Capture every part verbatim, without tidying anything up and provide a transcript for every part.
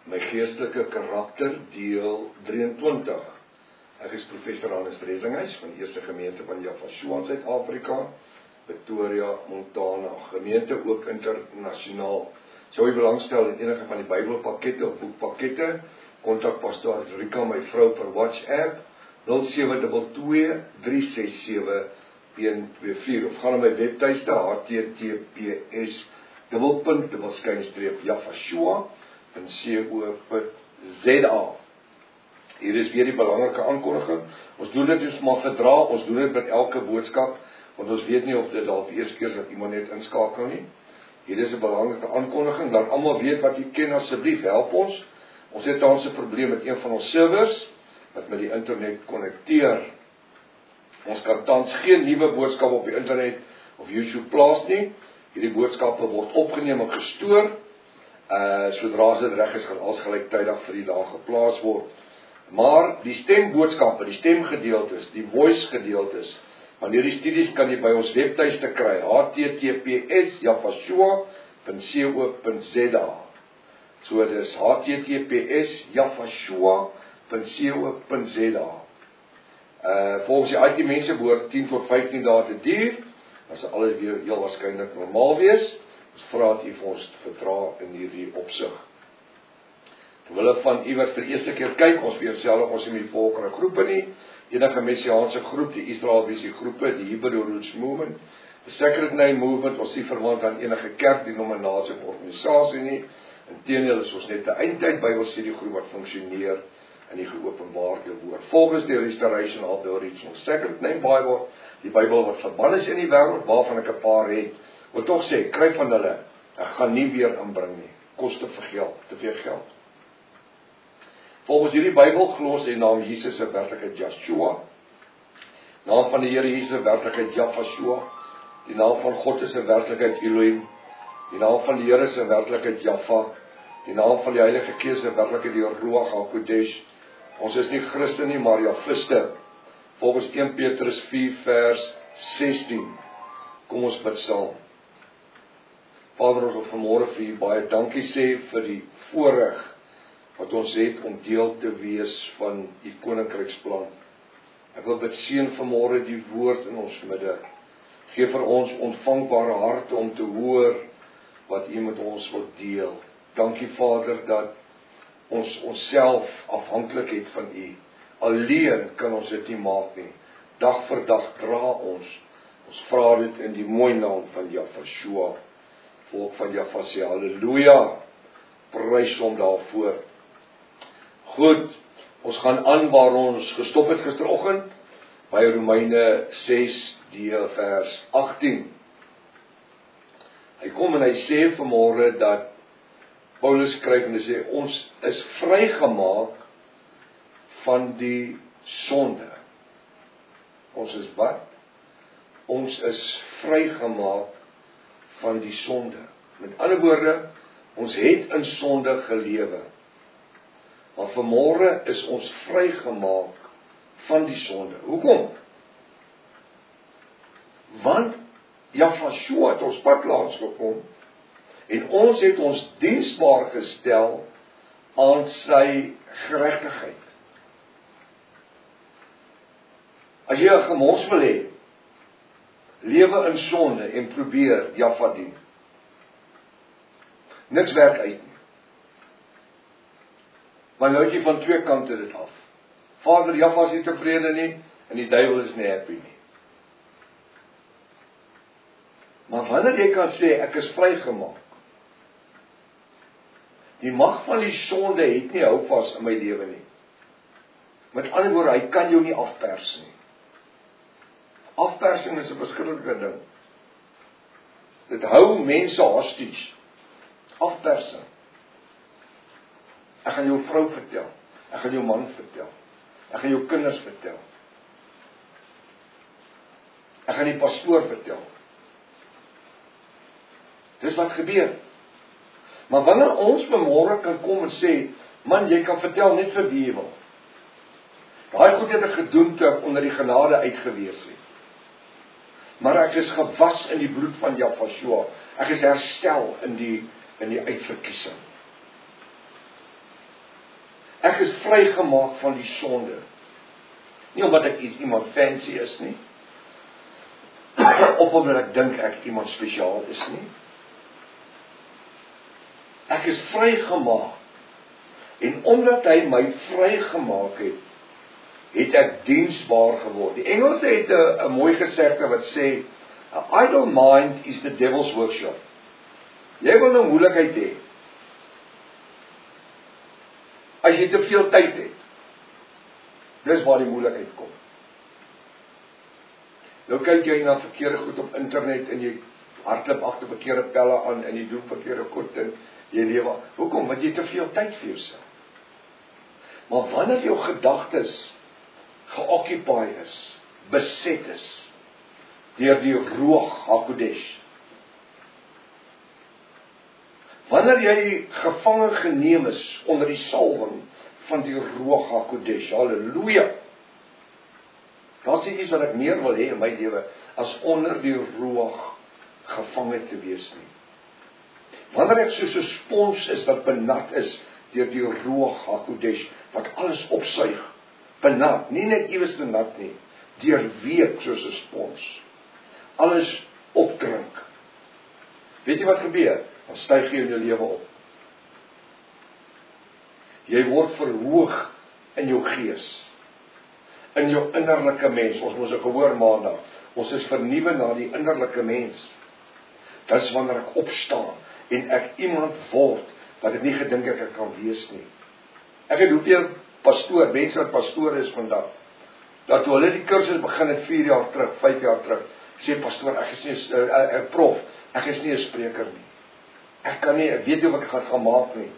My geestelike karakter, deel drieëntwintig. Ek is professor Hannes Redlinghuis van die Eerste Gemeente van Javashua in Suid-Afrika, Pretoria, Montana, gemeente ook internasionaal. Sou jy belangstel in enige van die Bybelpakkette of boekpakkette, kontak pastoor Rika, my vrou, per WhatsApp nul sewe twee twee, drie ses sewe, een twee vier of gaan na my webtuiste h t t p s dubbelpunt dubbelskynstreep javashua punt co punt za. Hier is weer die belangrike aankondiging. Ons doen dit dus maar verdra, ons doen dit met elke boodskap, want ons weet nie of dit dalk die eerste keer dat iemand net inskakel nie. Hier is 'n belangrike aankondiging, dat almal weet wat jy ken, asseblief help ons. Ons het tans 'n probleem met een van ons servers, wat met die internet konnekteer. Ons kan tans geen nuwe boodskappe op die internet of YouTube plaas nie. Hierdie boodskappe word opgeneem en gestoor. Uh, sodra dit reg is, gaan alles gelyktydig vir die dag geplaas word. Maar die stemboodskappe, die stemgedeeltes, die voice gedeeltes, wanneer die studies kan jy by ons webtuiste kry, h t t p s javashua punt co punt za. So dit is h t t p s javashua punt co punt za. Uh, volgens die I T mense behoort tien tot vyftien dae te duur, dan sal alles weer heel waarskynlik normaal wees. Ons vra dat u vir ons vertra in hierdie opsig. Terwyl van u wat vir eerste keer kyk, ons verself ons in die volgende groepe nie, enige messiaanse groep, die Israel Visie groepe, die Hebrew Roots Movement, die Sacred Name Movement, ons nie verwant aan enige kerk, denominasie of organisasie nie. Inteendeel is ons net 'n eindtyd Bybelstudie groep wat funksioneer in die geopenbaarde woord. Volgens die Restoration of the Original Sacred Name Bible, die Bybel wat verbann is in die wêreld, waarvan ek 'n paar het, wil tog sê, kry van hulle, ek gaan nie weer inbring nie, koste vir geld, te veel geld. Volgens hierdie Bybel glo ons die naam Jesus se werklikheid Joshua, naam van die Here Jesus se werklikheid Javashua, die naam van God is 'n werklikheid Elohim, die naam van die Here se werklikheid Jaffa, die naam van die Heilige Gees se werklikheid die Ruach HaKodesh. Ons is nie Christen nie, maar Javiste. Volgens een Petrus vier vers sestien. Kom ons bid saam. Vader, ons wil vanmôre vir u baie dankie sê vir die voorreg wat ons het om deel te wees van u koninkryksplan. Ek wil bid seën vanmôre die woord in ons midde. Gee vir ons ontvangbare harte om te hoor wat u met ons wil deel. Dankie Vader dat ons onsself afhanklik het van u. Alleen kan ons dit nie maak nie. Dag vir dag dra ons. Ons vra dit in die mooi naam van Javashua. Volk van Javashua. Halleluja. Prys hom daarvoor. Goed, ons gaan aan waar ons gestop het gisteroggend by Romeine ses deel vers agttien. Hy kom en hy sê vanmôre dat Paulus skryf en hy sê ons is vrygemaak van die sonde. Ons is wat? Ons is vrygemaak van die sonde. Met ander woorde, ons het in sonde gelewe. Maar vanmôre is ons vrygemaak van die sonde. Hoekom? Want Javashua het ons pad langs gekom en ons het ons diensbaar gestel aan sy geregtigheid. As jy 'n gemors wil hê, lewe in sonde en probeer Jaffa dien. Niks werk uit nie. Maar nou het jy van twee kante dit af. Vader, Jaffa is nie tevrede nie en die duiwel is nie happy nie. Maar wanneer jy kan sê ek is vrygemaak, die mag van die sonde het nie houvas in my lewe nie. Met ander woorde, hy kan jou nie afpers nie. Afpersing is 'n verskriklike ding. Dit hou mense hostage. Afpersing. Ek gaan jou vrou vertel. Ek gaan jou man vertel. Ek gaan jou kinders vertel. Ek gaan die pastoor vertel. Dis wat gebeur. Maar wanneer ons vanmôre kan kom en sê, man, jy kan vertel net vir wie jy wil. Daai goed het ek gedoen toe ek onder die genade uitgewees het. Maar ek is gewas in die bloed van Javashua. Ek is herstel in die in die uitverkiesing. Ek is vrygemaak van die sonde. Nie omdat ek iets iemand fancy is nie, of omdat ek dink ek iemand spesiaal is nie. Ek is vrygemaak. En omdat hy my vrygemaak het, het ek diensbaar geword. Die Engelse het 'n 'n mooi gesegde wat sê, "A idle mind is the devil's workshop." Jy wil nou moeilikheid hê. As jy te veel tyd het, dis waar die moeilikheid kom. Nou kyk jy na verkeerde goed op internet en jy hardloop agter verkeerde pelle aan en jy doen verkeerde goed in jy lewe. Hoekom? Want jy te veel tyd vir jouself. Maar wanneer jou gedagtes geoccupy is, beset is, deur die Ruach HaKodesh, wanneer jy gevange geneem is onder die salwing van die Ruach HaKodesh, halleluja, daar sê iets wat ek meer wil hê in my lewe, as onder die Ruach gevange te wees nie. Wanneer ek soos 'n spons is wat benat is deur die Ruach HaKodesh, wat alles opsuig, benat, nie net iewers te nat nie, deurweek soos 'n spons, alles opdrink. Weet jy wat gebeur? Dan styg jy in jou lewe op. Jy word verhoog in jou gees, in jou innerlike mens. Ons moes 'n gehoor maandag. Ons is vernuwe na die innerlike mens. Dis wanneer ek opstaan en ek iemand word wat ek nie gedink het ek kan wees nie. Ek het hoeveel pastoor, mense wat pastoor is vandag, dat toe hulle die kursus begin het vier jaar terug, vyf jaar terug, sê pastoor, ek is nie 'n uh, uh, prof, ek is nie 'n spreker nie. Ek kan nie, ek weet nie of ek gaan gaan maak nie.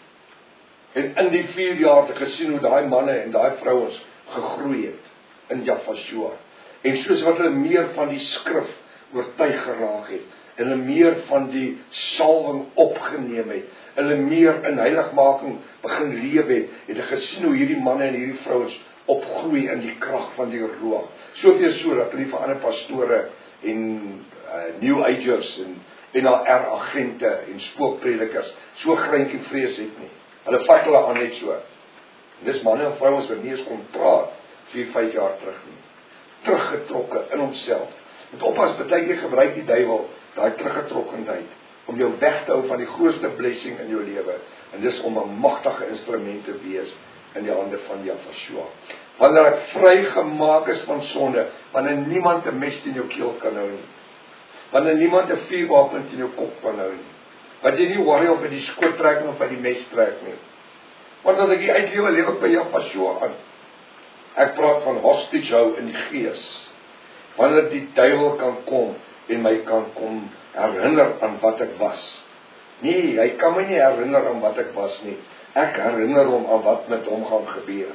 En in die vier jaar het ek gesien hoe daai manne en daai vrouens gegroei het in Jafashua. En soos wat hulle meer van die skrif oortuig geraak het, en hulle meer van die salwing opgeneem het, hulle meer in heiligmaking begin lewe het, het ek gesien hoe hierdie manne en hierdie vrouens opgroei in die krag van die Ruach. Soveel so dat hulle vir ander pastore en uh, New Agers en en N R agente en spookpredikers so greintjie vrees het nie. Hulle vat hulle aan net so. En dis manne en vrouens wat nie eens kon praat vier, vyf jaar terug nie. Teruggetrokke in homself. Met oppas, baie keer gebruik die duiwel daai teruggetrokkenheid om jou weg te hou van die grootste blessing in jou lewe. En dis om 'n magtige instrument te wees in die hande van Jafashua. Wanneer ek vrygemaak is van sonde, wanneer niemand 'n mes in jou keel kan hou nie. Wanneer niemand 'n vuurwapen in jou kop kan hou nie. Wat jy nie worry of by die skoot trek of by die mes trek nie. Want as ek die uitlewe lewe ek by Jafashua aan. Ek praat van hostage hou in die gees. Wanneer die duiwel kan kom en my kan kom herinner aan wat ek was. Nee, hy kan my nie herinner aan wat ek was nie. Ek herinner hom aan wat met hom gaan gebeur.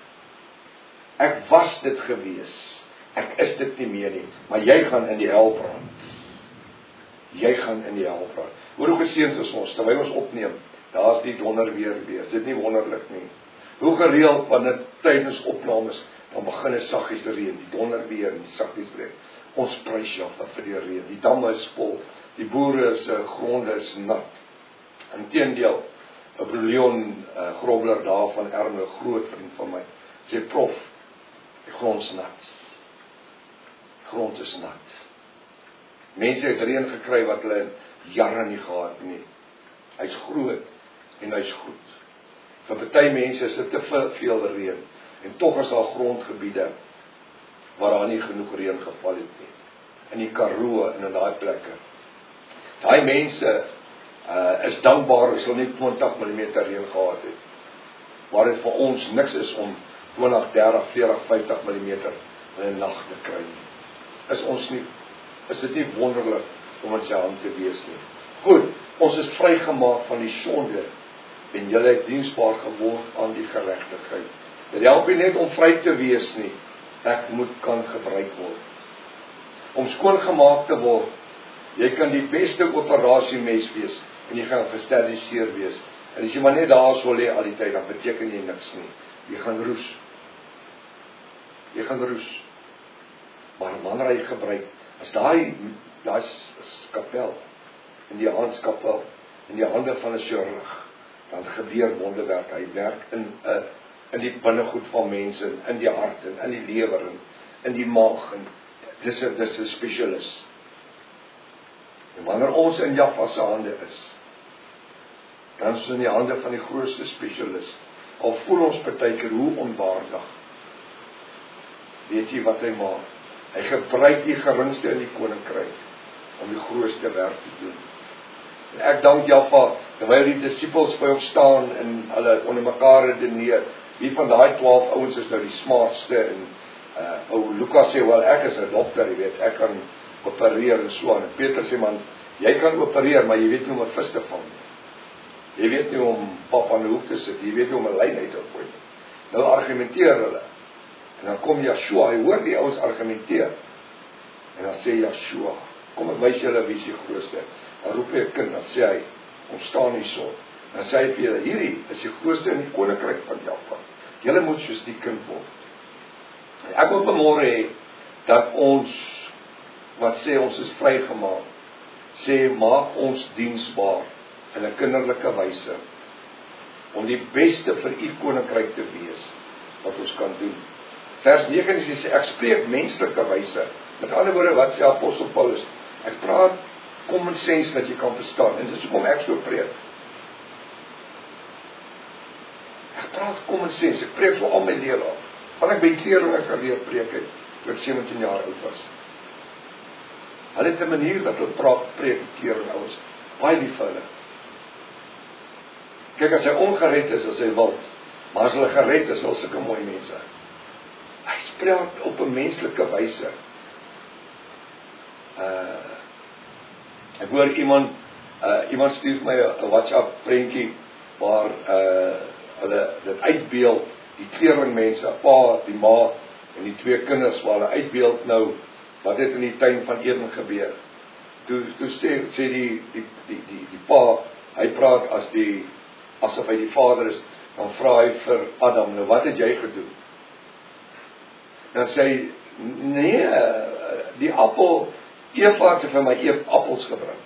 Ek was dit gewees. Ek is dit nie meer nie, maar jy gaan in die hel brand. Jy gaan in die hel brand. Hoor hoe geseënd is ons, terwyl ons opneem, daar's die donder weer weer. Dit is nie wonderlik nie. Hoe gereeld wanneer tydens opnames, dan begin 'n saggies reën, die donder weer en die saggies reën. Ons prys Jahwe vir die reën. Die damme is vol, die boere se gronde is nat. Inteendeel, 'n broer Leon uh, Grobler daar van Erme, groot vriend van my, sê prof, die grond is nat. Grond is nat. Mense het reën gekry wat hulle jare nie gehad nie. Hy's groot en hy's goed. Vir party mense is dit te veel reën en tog is daar grondgebiede waar daar nie genoeg reën geval het nie. In die Karoo en in daai plekke. Daai mense uh, is dankbaar as hulle net twintig millimeter reën gehad het. Waar dit vir ons niks is om twintig, dertig, veertig, vyftig millimeter in 'n nag te kry nie. Is ons nie, is dit nie wonderlik om in sy hand te wees nie. Goed, ons is vrygemaak van die sonde en julle het diensbaar geword aan die geregtigheid. Dit help nie net om vry te wees nie, ek moet kan gebruik word. Om skoon gemaak te word, jy kan die beste operasiemes wees en jy gaan gesteriliseer wees. En as jy maar net daar so lê al die tyd, dan beteken jy niks nie. Jy gaan roes. Jy gaan roes. Maar wanneer hy gebruik, as daai daai skapel in die handskapel in die hande van 'n chirurg dan gebeur wonderwerk. Hy werk in uh, in die binnegoed van mense, in die hart en in die lewer en in die maag. En dis 'n dis 'n spesialis. En wanneer ons in Jahwe se hande is, dan is ons in die hande van die grootste spesialis. Al voel ons partykeer hoe onwaardig. Weet jy wat hy maak? Hy gebruik die geringste in die koninkryk om die grootste werk te doen. En ek dank Jahwe, terwyl die disippels by hom staan en hulle onder mekaar redeneer. Wie van daai twaalf ouens is nou die smartste? En uh, ou Lukas sê, wel ek is 'n dokter, jy weet, ek kan opereer en so aan. En Petrus sê, man, jy kan opereer, maar jy weet nie om 'n vis te vang nie. Jy weet nie om pap aan die hoek te sit, jy weet nie om 'n lyn uit te gooi nie. Nou argumenteer hulle. En dan kom Joshua, hy hoor die ouens argumenteer. En dan sê Joshua, kom ek wys julle wie is die grootste. Dan roep hy 'n kind, dan sê hy, kom staan hierso. Dan sê hy vir julle, hierdie is die grootste in die koninkryk van Jahwe. Julle moet soos die kind word. En ek wil vanmôre hê dat ons, wat sê ons is vrygemaak, sê maak ons diensbaar in 'n kinderlike wyse om die beste vir u koninkryk te wees wat ons kan doen. Vers negen sê, ek spreek menslike wyse. Met ander woorde, wat sê apostel Paulus? Ek praat common sense dat jy kan verstaan. En dit is hoekom ek so preek. Ek praat common sense. Ek preek so al my lewe af. Want ek by Kleringe geleer preek het, toe ek sewentien jaar oud was. Hulle het 'n manier wat hulle praat, preek Kleringe ouens. Baie lief vir hulle. Kyk, as hy ongered is, as hy wild, maar as hulle gered is, hulle sulke mooi mense. Hy spreek op 'n menslike wyse. Uh, ek hoor iemand, uh, iemand stuur my 'n WhatsApp prentjie waar uh, hulle dit uitbeeld, die kleringmense, pa, die ma en die twee kinders, waar hulle uitbeeld nou wat het in die tuin van Eden gebeur. Toe, toe sê, sê die, die, die, die, die pa, hy praat as die asof hy die vader is, dan vra hy vir Adam, nou wat het jy gedoen? Dan sê hy, nee, die appel, Eva het vir my appels gebring.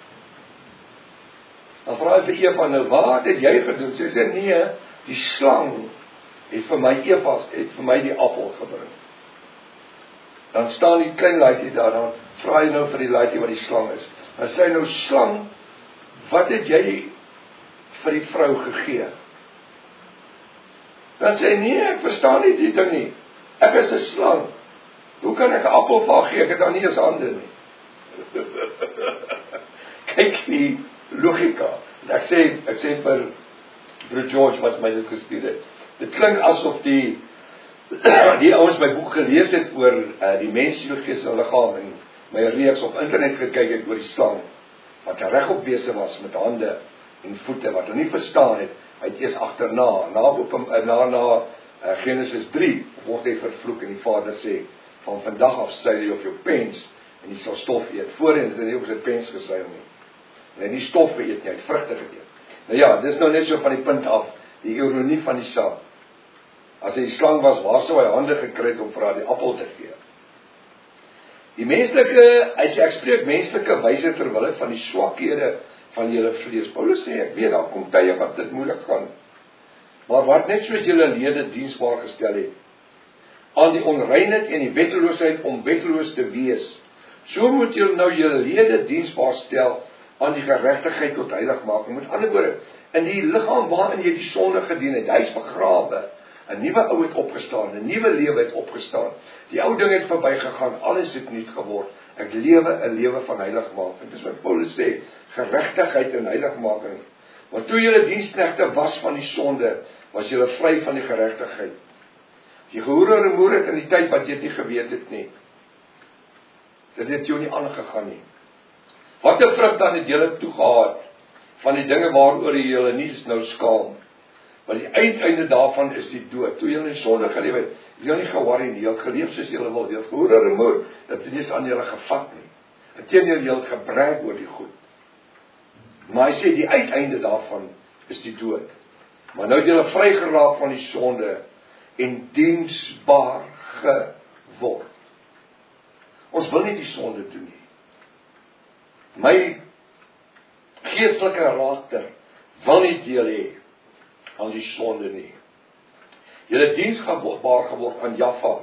Dan vra hy vir Eva, nou wat het jy gedoen? Sy sê, nee, die slang het vir my Eva, het vir my die appel gebring. Dan staan die klein laaitjie daar, dan vra hy nou vir die laaitjie wat die slang is. Dan sê hy nou, slang, wat het jy vir die vrou gegee? Dan sê hy, nee, ek verstaan nie die ding nie. Ek is 'n slang. Hoe kan ek 'n appel vir haar gee? Ek het dan nie eens hande nie. Kyk die logika. Ek sê, ek sê vir Broer George wat my dit gestuur het. Dit klink asof die die ouens my boek gelees het oor uh, die mens, siel, gees en liggaam en my reeks op internet gekyk het oor die slang wat regop besig was met hande en voete wat hulle nie verstaan het. Hy het eers agterna, na op na na uh, Genesis drie word hy vervloek en die Vader sê van vandag af seil jy op jou pens en jy sal stof eet. Voorheen het hy nie op sy pens geseil nie. En hy het nie stof geëet nie, hy het vrugte geëet. Nou ja, dis nou net so van die punt af, die ironie van die saak. As hy die slang was, waar sou hy hande gekry het om vir haar die appel te gee? Die menslike, hy sê ek spreek menslike wyse ter wille van die swakhede van julle vlees. Paulus sê, ek weet, daar kom tye wat dit moeilik gaan. Maar wat net soos julle lede diensbaar gestel het, aan die onreinheid en die wetteloosheid om wetteloos te wees, so moet julle nou julle lede diensbaar stel aan die geregtigheid tot heiligmaking. Met ander woorde, in die liggaam waarin jy die sonde gedien het, hy is begrawe, 'n nuwe ou het opgestaan, 'n nuwe lewe het opgestaan. Die ou ding het verbygegaan, alles het nuut geword. Ek lewe 'n lewe van heiligmaking. Dis wat Paulus sê, geregtigheid en heiligmaking. Want toe julle diensknegte was van die sonde, was julle vry van die geregtigheid. Jy gehoor en moer het in die tyd wat jy dit nie geweet het nie. Dit het jou nie aangegaan nie. Wat 'n vrug dan het julle toegehad van die dinge waaroor jy julle nie nou skaam. Want die uiteinde daarvan is die dood. Toe julle in sonde geleef het, jy nie geworry nie, jy het geleef soos julle wil, jy het gehoor en moer, dat dit nie aan julle gevat nie. Inteendeel, jy het gebrek oor die goed. Maar hy sê die uiteinde daarvan is die dood. Maar nou het julle vrygeraak van die sonde en diensbaar geword. Ons wil nie die sonde doen nie. My geestelike raakter wil nie deel hê aan die sonde nie. Julle diensbaar geword aan Jaffa,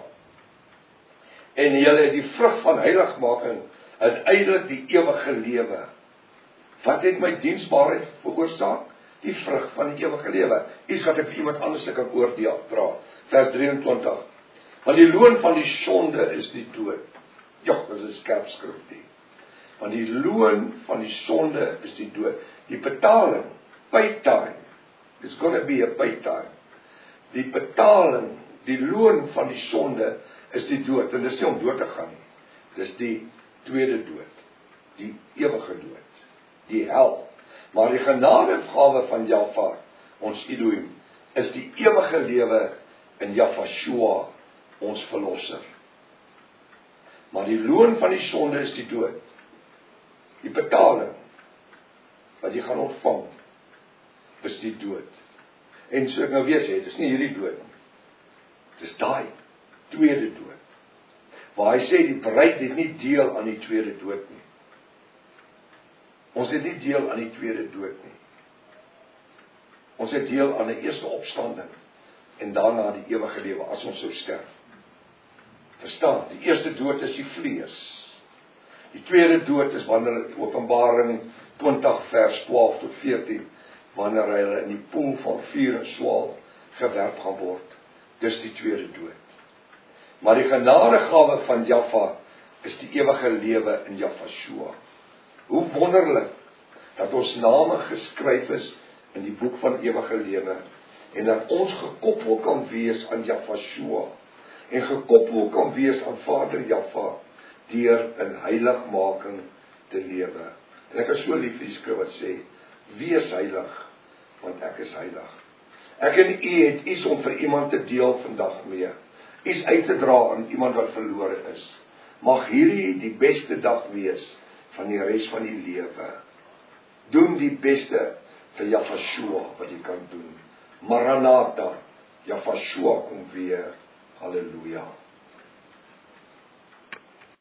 en julle het die vrug van heiligmaking, uiteindelik die ewige lewe. Wat het my diensbaarheid veroorsaak? Die vrug van die ewige lewe. Iets wat ek vir iemand anders kan oordeel dra. Vers drieëntwintig. Want die loon van die sonde is die dood. Ja, dis 'n skerp skrif die. Want die loon van die sonde is die dood. Die betaling, pay time, it's gonna be a pay time. Die betaling, die loon van die sonde is die dood. En dis nie om dood te gaan nie. Dis die tweede dood. Die ewige dood. Die hel. Maar die genadegawe van Jaffa, ons Elohim, is die ewige lewe in Jafashua, ons verlosser. Maar die loon van die sonde is die dood. Die betaling wat jy gaan ontvang is die dood. En so ek nou weer sê, dit is nie hierdie dood nie. Dit is daai tweede dood. Waar hy sê die bruid het nie deel aan die tweede dood nie. Ons het nie deel aan die tweede dood nie. Ons het deel aan die eerste opstanding en daarna die ewige lewe as ons sou sterf. Verstaan, die eerste dood is die vlees. Die tweede dood is wanneer Openbaring twintig vers twaalf tot veertien, wanneer hy in die poel van vuur en swaal gewerp gaan word. Dis die tweede dood. Maar die genadegawe van Jaffa is die ewige lewe in Jafashua. Hoe wonderlik dat ons name geskryf is in die boek van ewige lewe en dat ons gekoppel kan wees aan Jafashua en gekoppel kan wees aan Vader Jaffa deur in heiligmaking te lewe. En ek is so lief vir die skrif wat sê, wees heilig, want ek is heilig. Ek en u het iets om vir iemand te deel vandag mee, iets uit te dra aan iemand wat verlore is. Mag hierdie die beste dag wees van die res van die lewe. Doen die beste vir Jafashua wat jy kan doen. Maranatha, Jafashua kom weer. Halleluja.